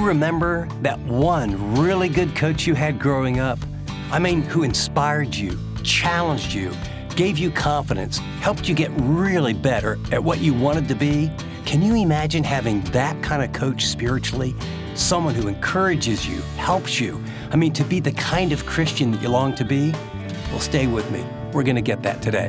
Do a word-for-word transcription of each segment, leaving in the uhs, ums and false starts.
remember that one really good coach you had growing up? I mean, who inspired you, challenged you, gave you confidence, helped you get really better at what you wanted to be? Can you imagine having that kind of coach spiritually? Someone who encourages you, helps you. I mean, to be the kind of Christian that you long to be? Well, stay with me. We're going to get that today.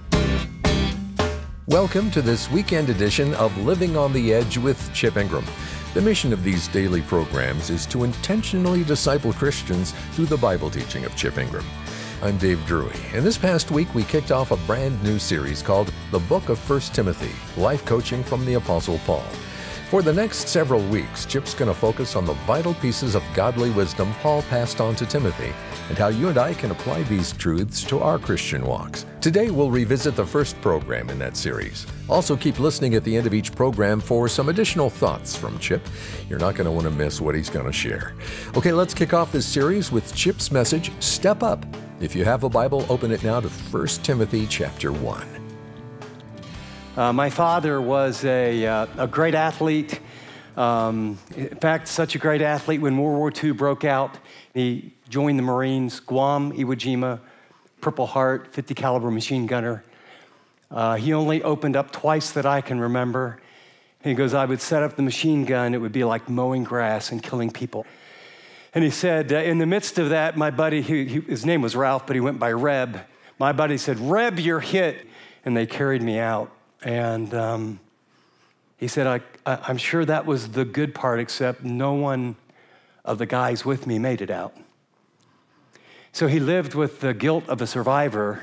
Welcome to this weekend edition of Living on the Edge with Chip Ingram. The mission of these daily programs is to intentionally disciple Christians through the Bible teaching of Chip Ingram. I'm Dave Drury, and this past week we kicked off a brand new series called The Book of First Timothy, Life Coaching from the Apostle Paul. For the next several weeks, Chip's going to focus on the vital pieces of godly wisdom Paul passed on to Timothy and how you and I can apply these truths to our Christian walks. Today, we'll revisit the first program in that series. Also, keep listening at the end of each program for some additional thoughts from Chip. You're not going to want to miss what he's going to share. Okay, let's kick off this series with Chip's message, Step Up. If you have a Bible, open it now to First Timothy chapter one. Uh, my father was a, uh, a great athlete. Um, in fact, such a great athlete when World War Two broke out. He joined the Marines, Guam, Iwo Jima, Purple Heart, fifty caliber machine gunner. Uh, he only opened up twice that I can remember. He goes, I would set up the machine gun. It would be like mowing grass and killing people. And he said, uh, in the midst of that, my buddy, he, he, his name was Ralph, but he went by Reb. My buddy said, Reb, you're hit. And they carried me out. And um, he said, I, I, I'm sure that was the good part, except no one of the guys with me made it out. So he lived with the guilt of a survivor.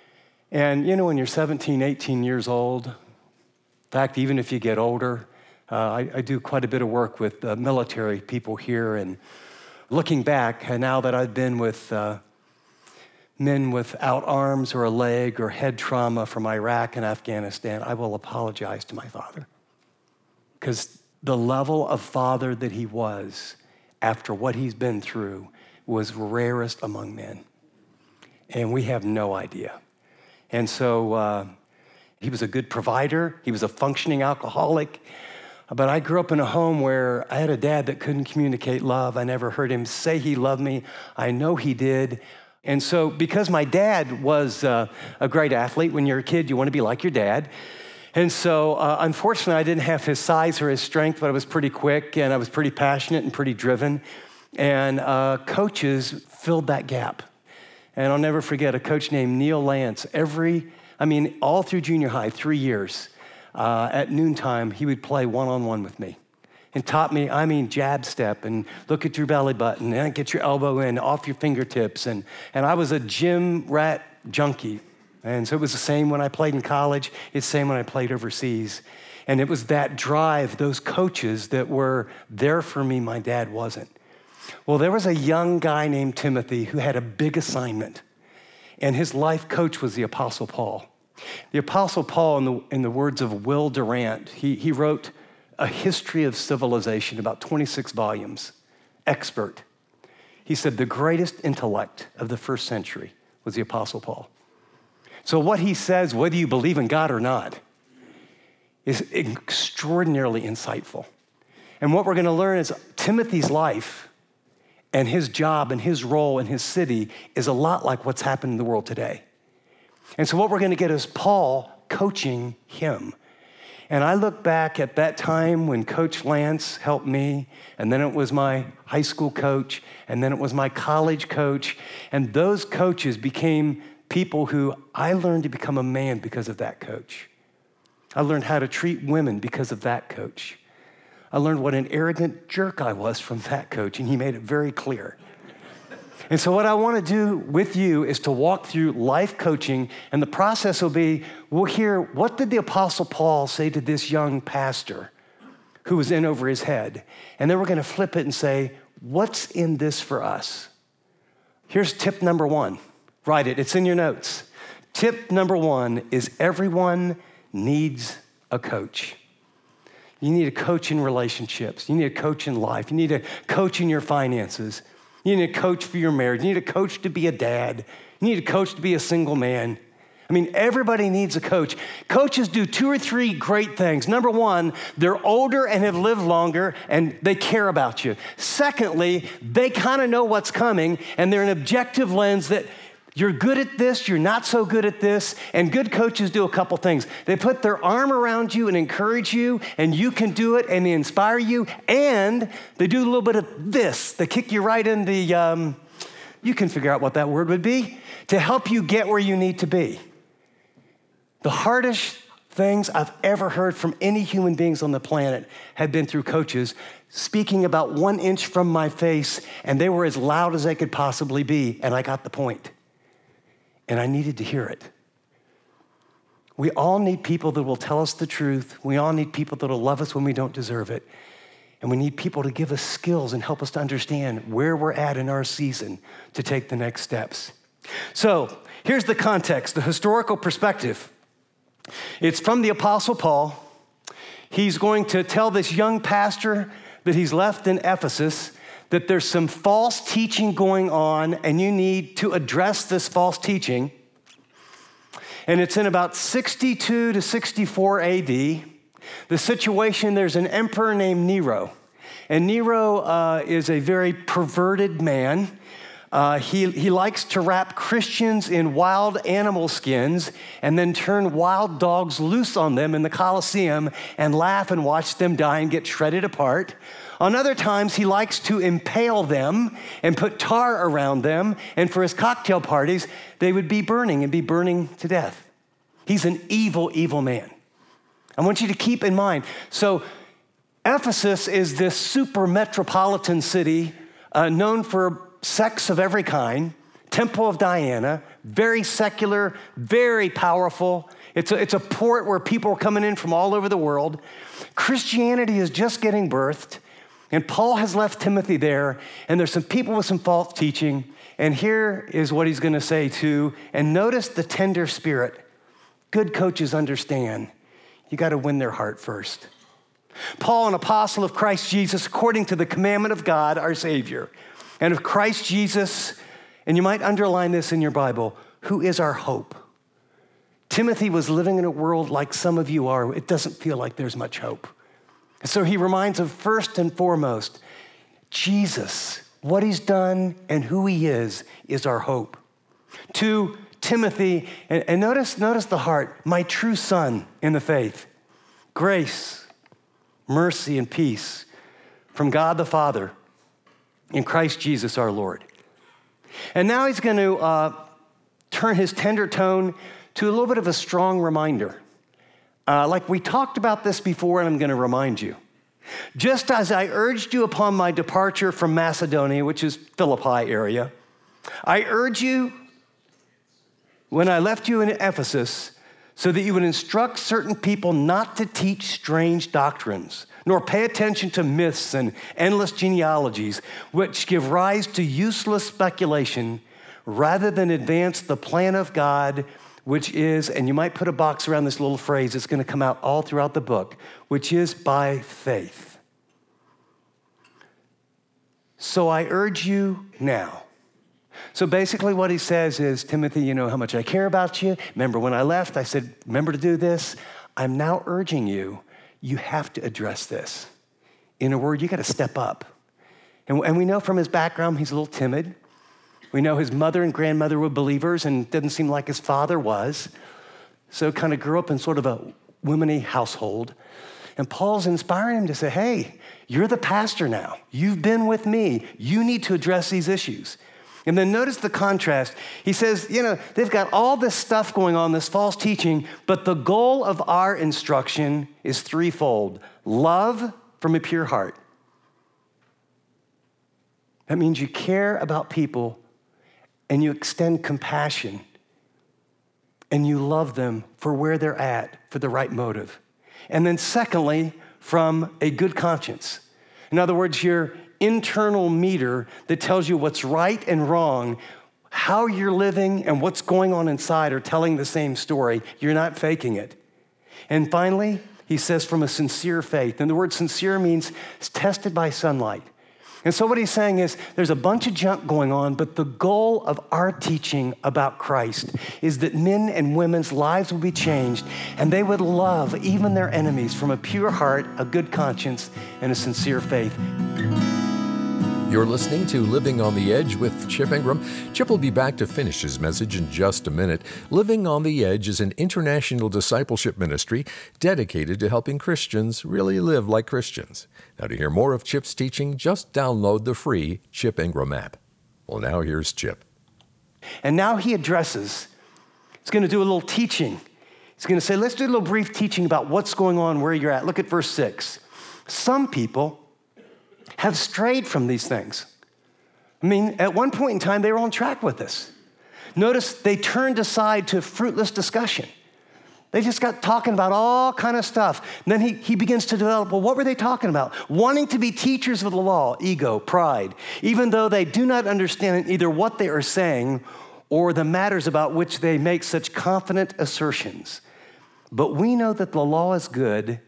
And you know, when you're seventeen, eighteen years old, in fact, even if you get older, uh, I, I do quite a bit of work with uh, military people here. And looking back, and now that I've been with uh, men without arms or a leg or head trauma from Iraq and Afghanistan, I will apologize to my father. Because the level of father that he was after what he's been through was rarest among men. And we have no idea. And so uh, he was a good provider. He was a functioning alcoholic. But I grew up in a home where I had a dad that couldn't communicate love. I never heard him say he loved me. I know he did. And so because my dad was uh, a great athlete, when you're a kid, you want to be like your dad. And so uh, unfortunately, I didn't have his size or his strength, but I was pretty quick and I was pretty passionate and pretty driven. And uh, coaches filled that gap. And I'll never forget a coach named Neil Lance. Every, I mean, all through junior high, three years, uh, at noontime, he would play one-on-one with me. And taught me, I mean, jab step and look at your belly button and get your elbow in off your fingertips. And, and I was a gym rat junkie. And so it was the same when I played in college. It's the same when I played overseas. And it was that drive, those coaches that were there for me, my dad wasn't. Well, there was a young guy named Timothy who had a big assignment. And his life coach was the Apostle Paul. The Apostle Paul, in the, in the words of Will Durant, he, he wrote A History of Civilization, about twenty-six volumes, expert. He said the greatest intellect of the first century was the Apostle Paul. So what he says, whether you believe in God or not, is extraordinarily insightful. And what we're going to learn is Timothy's life and his job and his role in his city is a lot like what's happened in the world today. And so what we're going to get is Paul coaching him. And I look back at that time when Coach Lance helped me, and then it was my high school coach, and then it was my college coach, and those coaches became people who I learned to become a man because of that coach. I learned how to treat women because of that coach. I learned what an arrogant jerk I was from that coach, and he made it very clear. And so what I want to do with you is to walk through life coaching, and the process will be, we'll hear, what did the Apostle Paul say to this young pastor who was in over his head? And then we're going to flip it and say, what's in this for us? Here's tip number one. Write it. It's in your notes. Tip number one is everyone needs a coach. You need a coach in relationships. You need a coach in life. You need a coach in your finances. You need a coach for your marriage. You need a coach to be a dad. You need a coach to be a single man. I mean, everybody needs a coach. Coaches do two or three great things. Number one, they're older and have lived longer, and they care about you. Secondly, they kind of know what's coming, and they're an objective lens that you're good at this, you're not so good at this. And good coaches do a couple things. They put their arm around you and encourage you, and you can do it, and they inspire you. And they do a little bit of this. They kick you right in the, um, you can figure out what that word would be, to help you get where you need to be. The hardest things I've ever heard from any human beings on the planet have been through coaches speaking about one inch from my face, and they were as loud as they could possibly be, and I got the point. And I needed to hear it. We all need people that will tell us the truth. We all need people that will love us when we don't deserve it. And we need people to give us skills and help us to understand where we're at in our season to take the next steps. So here's the context, the historical perspective. It's from the Apostle Paul. He's going to tell this young pastor that he's left in Ephesus that there's some false teaching going on, and you need to address this false teaching. And it's in about sixty-two to sixty-four A D. The situation, there's an emperor named Nero. And Nero uh, is a very perverted man. Uh, he, he likes to wrap Christians in wild animal skins and then turn wild dogs loose on them in the Colosseum and laugh and watch them die and get shredded apart. On other times, he likes to impale them and put tar around them, and for his cocktail parties, they would be burning and be burning to death. He's an evil, evil man. I want you to keep in mind. So Ephesus is this super metropolitan city uh, known for sects of every kind, Temple of Diana, very secular, very powerful. It's a, it's a port where people are coming in from all over the world. Christianity is just getting birthed, and Paul has left Timothy there, and there's some people with some false teaching, and here is what he's going to say too, and notice the tender spirit. Good coaches understand you got to win their heart first. Paul, an apostle of Christ Jesus, according to the commandment of God, our Savior, and of Christ Jesus, and you might underline this in your Bible, who is our hope. Timothy was living in a world like some of you are. It doesn't feel like there's much hope. And so he reminds of first and foremost, Jesus, what he's done and who he is, is our hope. To Timothy, and, and notice, notice the heart, my true son in the faith, grace, mercy, and peace from God the Father in Christ Jesus our Lord. And now he's going to uh, turn his tender tone to a little bit of a strong reminder. Uh, like we talked about this before, and I'm going to remind you. Just as I urged you upon my departure from Macedonia, which is Philippi area, I urge you when I left you in Ephesus so that you would instruct certain people not to teach strange doctrines, nor pay attention to myths and endless genealogies, which give rise to useless speculation, rather than advance the plan of God, which is, and you might put a box around this little phrase, it's going to come out all throughout the book, which is by faith. So I urge you now. So basically what he says is, Timothy, you know how much I care about you. Remember when I left, I said, remember to do this. I'm now urging you, you have to address this. In a word, you got to step up. And, and we know from his background, he's a little timid. We know his mother and grandmother were believers and it didn't seem like his father was. So kind of grew up in sort of a womany household. And Paul's inspiring him to say, hey, you're the pastor now. You've been with me. You need to address these issues. And then notice the contrast. He says, you know, they've got all this stuff going on, this false teaching, but the goal of our instruction is threefold. Love from a pure heart. That means you care about people and you extend compassion and you love them for where they're at, for the right motive. And then secondly, from a good conscience. In other words, your internal meter that tells you what's right and wrong, how you're living and what's going on inside are telling the same story. You're not faking it. And finally, he says from a sincere faith. And the word sincere means it's tested by sunlight. And so what he's saying is there's a bunch of junk going on, but the goal of our teaching about Christ is that men and women's lives will be changed and they would love even their enemies from a pure heart, a good conscience, and a sincere faith. You're listening to Living on the Edge with Chip Ingram. Chip will be back to finish his message in just a minute. Living on the Edge is an international discipleship ministry dedicated to helping Christians really live like Christians. Now, to hear more of Chip's teaching, just download the free Chip Ingram app. Well, now here's Chip. And now he addresses, he's going to do a little teaching. He's going to say, let's do a little brief teaching about what's going on, where you're at. Look at verse six. Some people have strayed from these things. I mean, at one point in time, they were on track with this. Notice they turned aside to fruitless discussion. They just got talking about all kind of stuff. And then he, he begins to develop, well, what were they talking about? Wanting to be teachers of the law, ego, pride, even though they do not understand either what they are saying or the matters about which they make such confident assertions. But we know that the law is good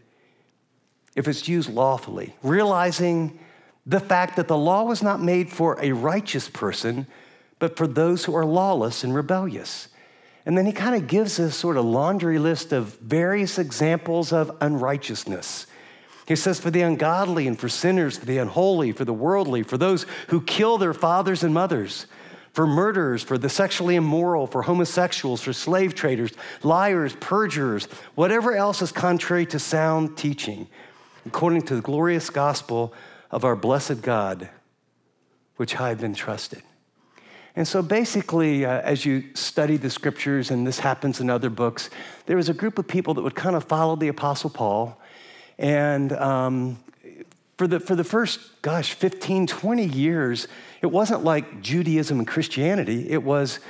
if it's used lawfully, realizing the fact that the law was not made for a righteous person, but for those who are lawless and rebellious. And then he kind of gives us sort of laundry list of various examples of unrighteousness. He says, for the ungodly and for sinners, for the unholy, for the worldly, for those who kill their fathers and mothers, for murderers, for the sexually immoral, for homosexuals, for slave traders, liars, perjurers, whatever else is contrary to sound teaching, according to the glorious gospel of our blessed God, which I have been trusted. And so basically, uh, as you study the scriptures, and this happens in other books, there was a group of people that would kind of follow the Apostle Paul. And um, for the for the first, gosh, fifteen, twenty years, it wasn't like Judaism and Christianity. It was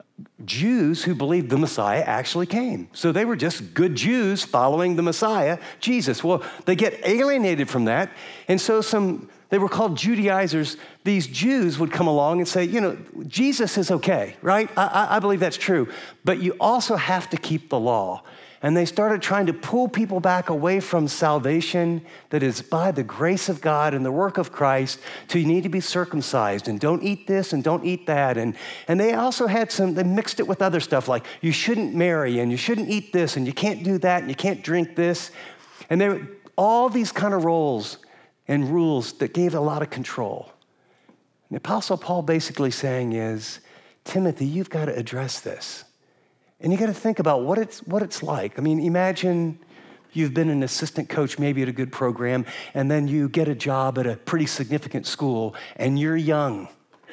Jews who believed the Messiah actually came. So they were just good Jews following the Messiah, Jesus. Well, they get alienated from that. And so some, they were called Judaizers. These Jews would come along and say, you know, Jesus is okay, right? I, I believe that's true. But you also have to keep the law. And they started trying to pull people back away from salvation that is by the grace of God and the work of Christ to you need to be circumcised and don't eat this and don't eat that. And, and they also had some, they mixed it with other stuff like you shouldn't marry and you shouldn't eat this and you can't do that and you can't drink this. And there were all these kind of roles and rules that gave a lot of control. And the Apostle Paul basically saying is, Timothy, you've got to address this. And you got to think about what it's what it's like. I mean, imagine you've been an assistant coach maybe at a good program, and then you get a job at a pretty significant school, and you're young,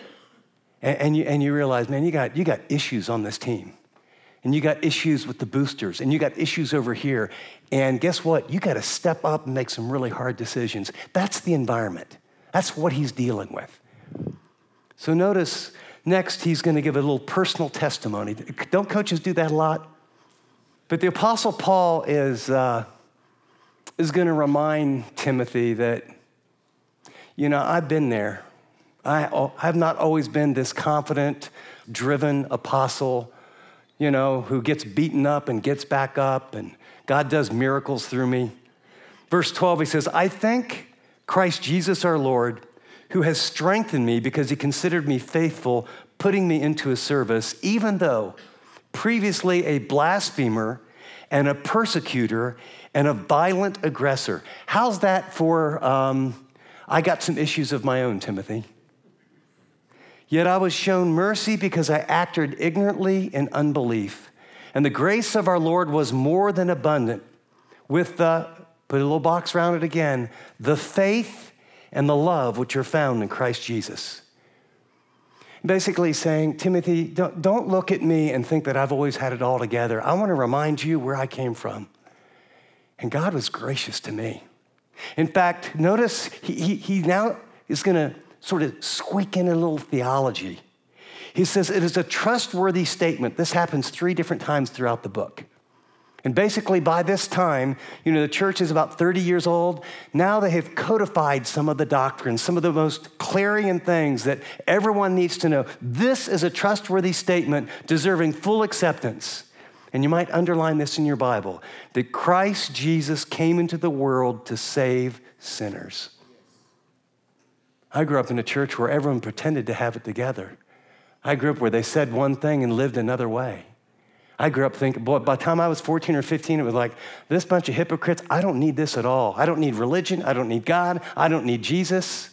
and, and you and you realize, man, you got you got issues on this team, and you got issues with the boosters, and you got issues over here, and guess what? You got to step up and make some really hard decisions. That's the environment. That's what he's dealing with. So notice. Next, he's going to give a little personal testimony. Don't coaches do that a lot? But the Apostle Paul is, uh, is going to remind Timothy that, you know, I've been there. I have not always been this confident, driven apostle, you know, who gets beaten up and gets back up, and God does miracles through me. Verse twelve, he says, I thank Christ Jesus our Lord, who has strengthened me because he considered me faithful, putting me into his service, even though previously a blasphemer and a persecutor and a violent aggressor. How's that for, um, I got some issues of my own, Timothy. Yet I was shown mercy because I acted ignorantly in unbelief. And the grace of our Lord was more than abundant with the, put a little box around it again, the faith and the love which are found in Christ Jesus. Basically saying, Timothy, don't, don't look at me and think that I've always had it all together. I want to remind you where I came from. And God was gracious to me. In fact, notice he, he, he now is going to sort of squeak in a little theology. He says it is a trustworthy statement. This happens three different times throughout the book. And basically by this time, you know, the church is about thirty years old. Now they have codified some of the doctrines, some of the most clarion things that everyone needs to know. This is a trustworthy statement deserving full acceptance. And you might underline this in your Bible, that Christ Jesus came into the world to save sinners. I grew up in a church where everyone pretended to have it together. I grew up where they said one thing and lived another way. I grew up thinking, boy, by the time I was fourteen or fifteen, it was like, this bunch of hypocrites, I don't need this at all. I don't need religion. I don't need God. I don't need Jesus.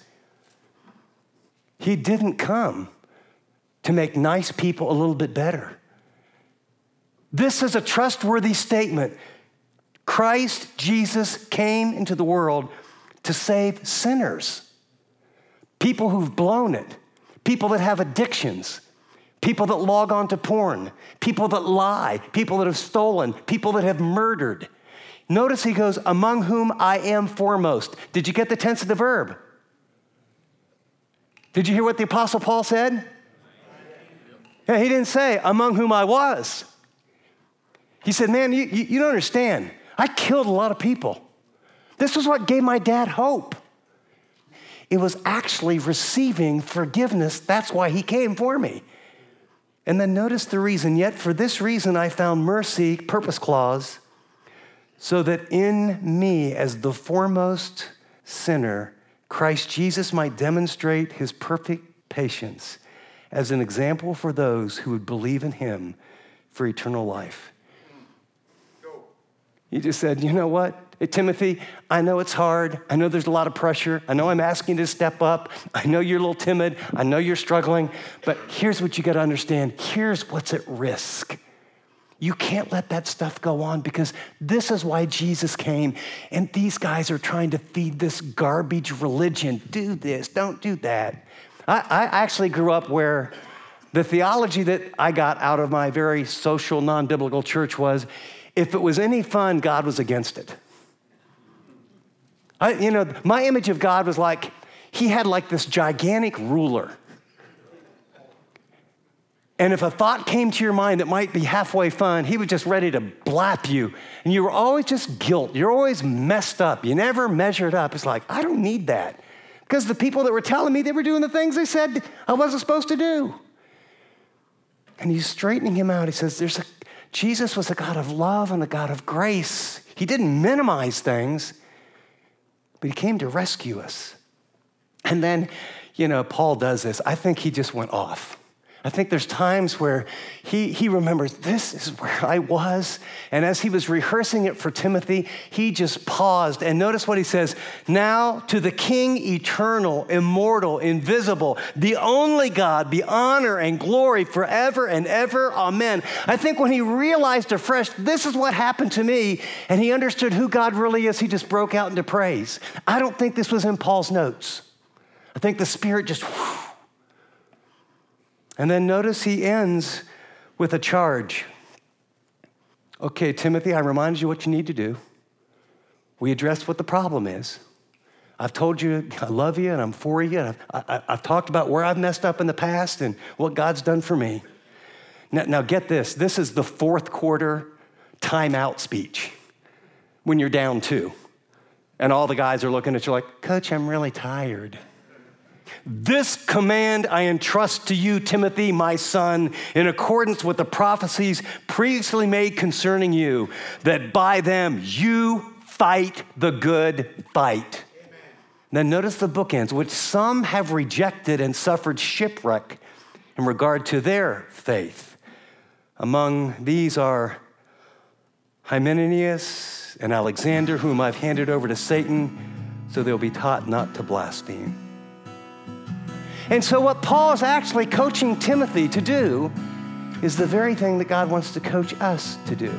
He didn't come to make nice people a little bit better. This is a trustworthy statement. Christ Jesus came into the world to save sinners, people who've blown it, people that have addictions, people that log on to porn, people that lie, people that have stolen, people that have murdered. Notice he goes, among whom I am foremost. Did you get the tense of the verb? Did you hear what the Apostle Paul said? Yeah, he didn't say, among whom I was. He said, man, you, you, you don't understand. I killed a lot of people. This was what gave my dad hope. It was actually receiving forgiveness. That's why he came for me. And then notice the reason. Yet for this reason I found mercy, purpose clause, so that in me as the foremost sinner, Christ Jesus might demonstrate his perfect patience as an example for those who would believe in him for eternal life. He just said, you know what, hey, Timothy, I know it's hard. I know there's a lot of pressure. I know I'm asking you to step up. I know you're a little timid. I know you're struggling. But here's what you got to understand. Here's what's at risk. You can't let that stuff go on because this is why Jesus came. And these guys are trying to feed this garbage religion. Do this, don't do that. I, I actually grew up where the theology that I got out of my very social, non-biblical church was, if it was any fun, God was against it. I, you know, my image of God was like, he had like this gigantic ruler. And if a thought came to your mind that might be halfway fun, he was just ready to blap you. And you were always just guilt. You're always messed up. You never measured up. It's like, I don't need that. Because the people that were telling me they were doing the things they said I wasn't supposed to do. And he's straightening him out. He says, there's a Jesus was a God of love and a God of grace. He didn't minimize things, but he came to rescue us. And then, you know, Paul does this. I think he just went off. I think there's times where he, he remembers, this is where I was. And as he was rehearsing it for Timothy, he just paused. And notice what he says, now to the King eternal, immortal, invisible, the only God, be honor and glory forever and ever. Amen. I think when he realized afresh, this is what happened to me, and he understood who God really is, he just broke out into praise. I don't think this was in Paul's notes. I think the Spirit just, whew. And then notice he ends with a charge. Okay, Timothy, I reminded you what you need to do. We addressed what the problem is. I've told you I love you and I'm for you. And I've, I, I've talked about where I've messed up in the past and what God's done for me. Now, now get this. This is the fourth quarter timeout speech when you're down two. And all the guys are looking at you like, Coach, I'm really tired. This command I entrust to you, Timothy, my son, in accordance with the prophecies previously made concerning you, that by them you fight the good fight. Amen. Then notice the bookends, which some have rejected and suffered shipwreck in regard to their faith. Among these are Hymenaeus and Alexander, whom I've handed over to Satan, so they'll be taught not to blaspheme. And so what Paul is actually coaching Timothy to do is the very thing that God wants to coach us to do.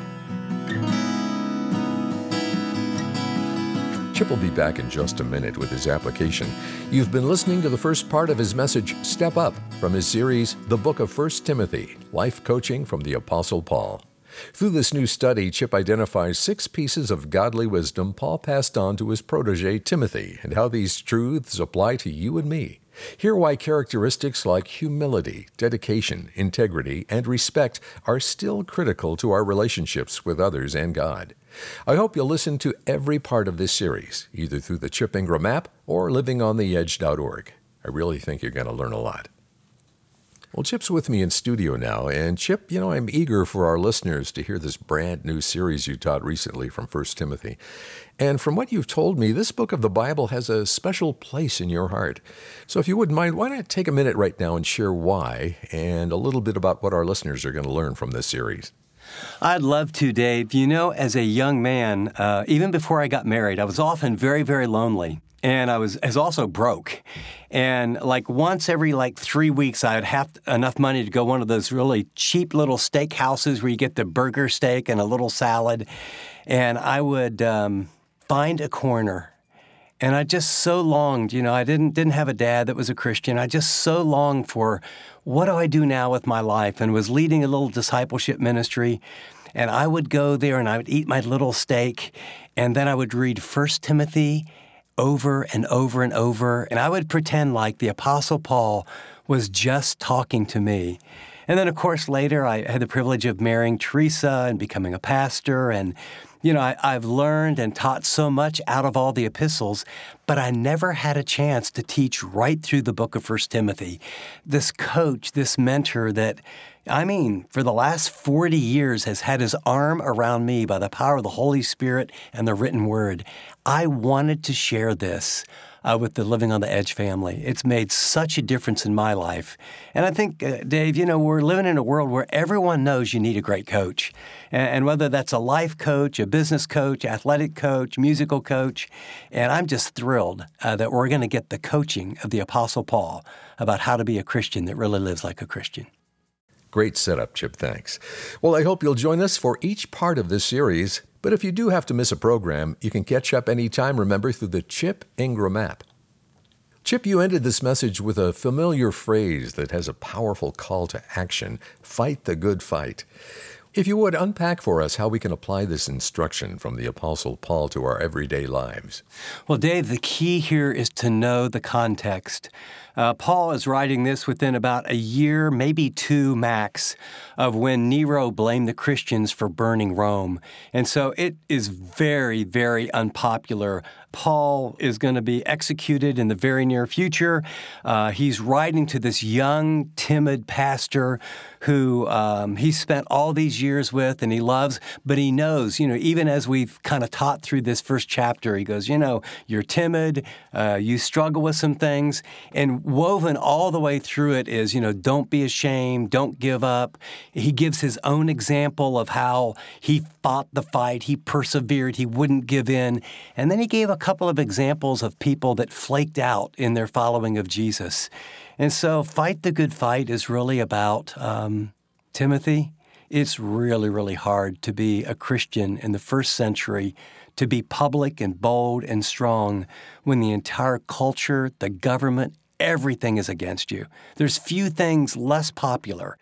Chip will be back in just a minute with his application. You've been listening to the first part of his message, Step Up, from his series, The Book of First Timothy, Life Coaching from the Apostle Paul. Through this new study, Chip identifies six pieces of godly wisdom Paul passed on to his protege, Timothy, and how these truths apply to you and me. Hear why characteristics like humility, dedication, integrity, and respect are still critical to our relationships with others and God. I hope you'll listen to every part of this series, either through the Chip Ingram app or living on the edge dot org. I really think you're going to learn a lot. Well, Chip's with me in studio now. And Chip, you know, I'm eager for our listeners to hear this brand new series you taught recently from First Timothy. And from what you've told me, this book of the Bible has a special place in your heart. So if you wouldn't mind, why not take a minute right now and share why and a little bit about what our listeners are going to learn from this series? I'd love to, Dave. You know, as a young man, uh, even before I got married, I was often very, very lonely. And I was, was also broke. And like once every like three weeks, I would have enough money to go one of those really cheap little steak houses where you get the burger steak and a little salad. And I would um, find a corner. And I just so longed, you know, I didn't didn't have a dad that was a Christian. I just so longed for, what do I do now with my life? And was leading a little discipleship ministry. And I would go there and I would eat my little steak. And then I would read First Timothy over and over and over. And I would pretend like the Apostle Paul was just talking to me. And then, of course, later I had the privilege of marrying Teresa and becoming a pastor. And, you know, I, I've learned and taught so much out of all the epistles, but I never had a chance to teach right through the book of First Timothy. This coach, this mentor that, I mean, for the last forty years has had his arm around me by the power of the Holy Spirit and the written word. I wanted to share this uh, with the Living on the Edge family. It's made such a difference in my life. And I think, uh, Dave, you know, we're living in a world where everyone knows you need a great coach. And, and whether that's a life coach, a business coach, athletic coach, musical coach. And I'm just thrilled uh, that we're going to get the coaching of the Apostle Paul about how to be a Christian that really lives like a Christian. Great setup, Chip. Thanks. Well, I hope you'll join us for each part of this series. But if you do have to miss a program, you can catch up anytime, remember, through the Chip Ingram app. Chip, you ended this message with a familiar phrase that has a powerful call to action: fight the good fight. If you would, unpack for us how we can apply this instruction from the Apostle Paul to our everyday lives. Well, Dave, the key here is to know the context. Uh, Paul is writing this within about a year, maybe two max, of when Nero blamed the Christians for burning Rome. And so it is very, very unpopular. Paul is going to be executed in the very near future. Uh, he's writing to this young, timid pastor who um, he spent all these years with and he loves, but he knows, you know, even as we've kind of taught through this first chapter, he goes, you know, you're timid, uh, you struggle with some things, and woven all the way through it is, you know, don't be ashamed, don't give up. He gives his own example of how he fought the fight, he persevered, he wouldn't give in, and then he gave a couple of examples of people that flaked out in their following of Jesus. And so fight the good fight is really about, um, Timothy, it's really, really hard to be a Christian in the first century, to be public and bold and strong when the entire culture, the government, everything is against you. There's few things less popular.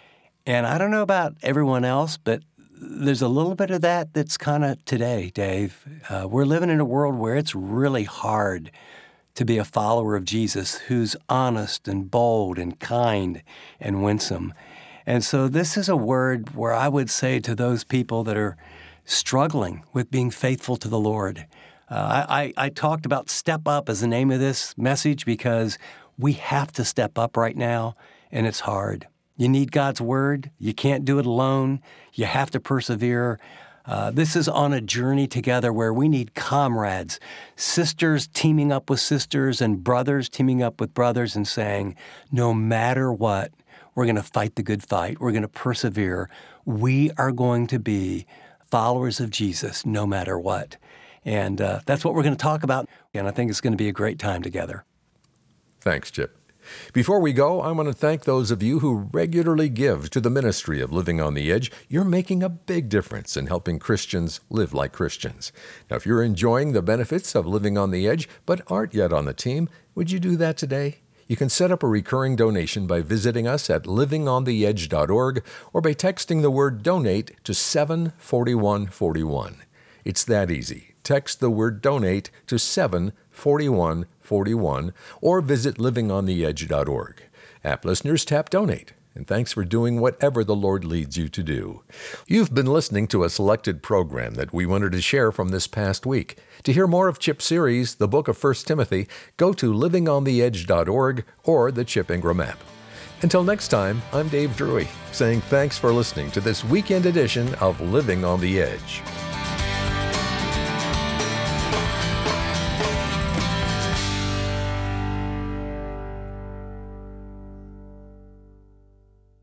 And I don't know about everyone else, but there's a little bit of that that's kind of today, Dave. Uh, we're living in a world where it's really hard to be a follower of Jesus who's honest and bold and kind and winsome. And so this is a word where I would say to those people that are struggling with being faithful to the Lord, uh, I, I talked about step up as the name of this message because we have to step up right now, and it's hard. You need God's word. You can't do it alone. You have to persevere. Uh, this is on a journey together where we need comrades, sisters teaming up with sisters and brothers teaming up with brothers and saying, no matter what, we're going to fight the good fight. We're going to persevere. We are going to be followers of Jesus no matter what. And uh, that's what we're going to talk about. And I think it's going to be a great time together. Thanks, Chip. Before we go, I want to thank those of you who regularly give to the ministry of Living on the Edge. You're making a big difference in helping Christians live like Christians. Now, if you're enjoying the benefits of Living on the Edge but aren't yet on the team, would you do that today? You can set up a recurring donation by visiting us at living on the edge dot org or by texting the word donate to seven four one four one. It's that easy. Text the word donate to seven four one four one or visit living on the edge dot org. App listeners, tap donate. And thanks for doing whatever the Lord leads you to do. You've been listening to a selected program that we wanted to share from this past week. To hear more of Chip's series, the book of First Timothy, go to living on the edge dot org or the Chip Ingram app. Until next time, I'm Dave Drury, saying thanks for listening to this weekend edition of Living on the Edge.